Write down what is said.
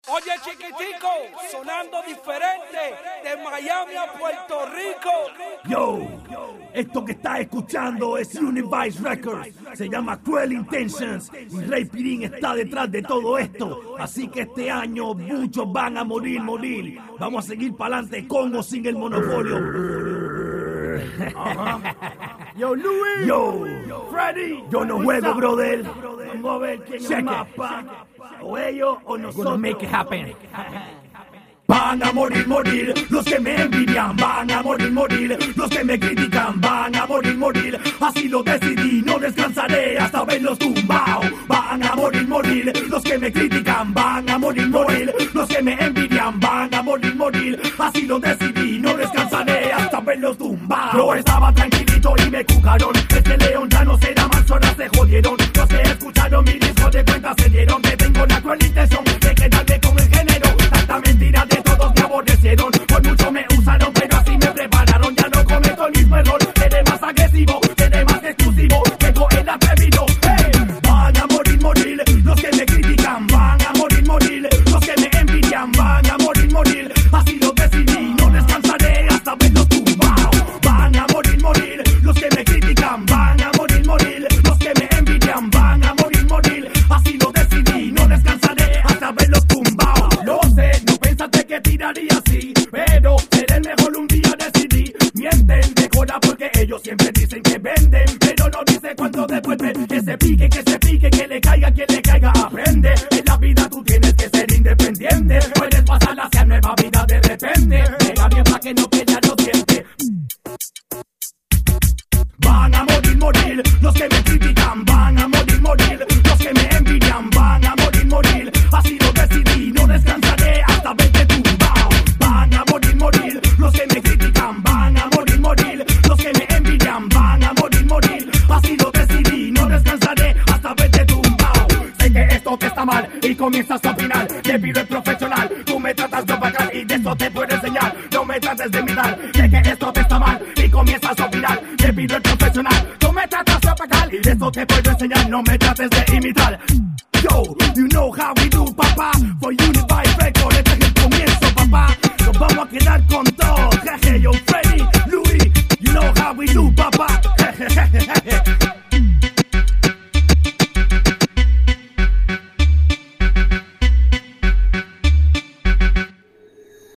Oye, chiquitico, sonando diferente, de Miami a Puerto Rico. Yo, esto que estás escuchando es Univice Records. Se llama Cruel Intentions y Rey Pirín está detrás de todo esto. Así que este año muchos van a morir. Vamos a seguir para adelante con o sin el monopolio. Yo, Louis. Yo, Freddy. yo no juego, brother. Vamos a ver quién es más, pa. O ellos o nosotros. Make it happen. Van a morir los que me envidian, van a morir los que me critican, van a morir, así lo decidí, no descansaré hasta verlos tumbados. Van a morir los que me critican, van a morir los que me envidian, van a morir, así lo decidí, no descansaré hasta verlos tumbados. Yo estaba tranquilito y me cucaron, este león ya no será más, ahora se jodieron. Los que escucharon mi disco de cuenta se dieron que tengo la cruel intención de quedarme con el género. Tanta mentira de todos me aborrecieron, por mucho me usaron, pero así me prepararon. Ya no cometo el mismo error, seré más agresivo, seré más exclusivo, tengo el atrevido. Hey, van a morir los que me critican, van a morir los que me envidian, van a morir, así lo decidí, no descansaré hasta verlos tumbados. Van a morir los que me critican, van a morir los que me envidian, van a morir, así lo decidí, no descansaré hasta verlos tumbados. Lo sé, no pensaste que tiraría así, pero seré el mejor, un día decidí. Mienten, decora porque ellos siempre dicen que venden, pero no dice cuánto devuelven. Que se pique, que le caiga quien le caiga, aprende. En la vida tú tienes que ser independiente, puedes pasar hacia nueva vida de repente. Pega bien pa' que no quede lo siente. Van a morir los que me critican, van a morir los que me envidian, van a morir, así lo decidí, no descansaré hasta verte tumbado. Van a morir los que me critican, van a morir los que me envidian, van a morir, así lo decidí, no descansaré hasta verte tumbado. Sé que esto te está mal y comienzas a opinar, te pido el profesional, tú me tratas de opacar y de esto te puedo enseñar, no me trates de imitar. Sé que esto te está mal y comienzas a opinar, te pido el profesional, tú me tratas de opacar y de esto te puedo enseñar, no me trates de imitar. Yo, you know how we do, papá, for Univice Records, este es el comienzo, papá, nos vamos a quedar con todo. Jeje, yo, Freddy, Louis, you know how we do, papá.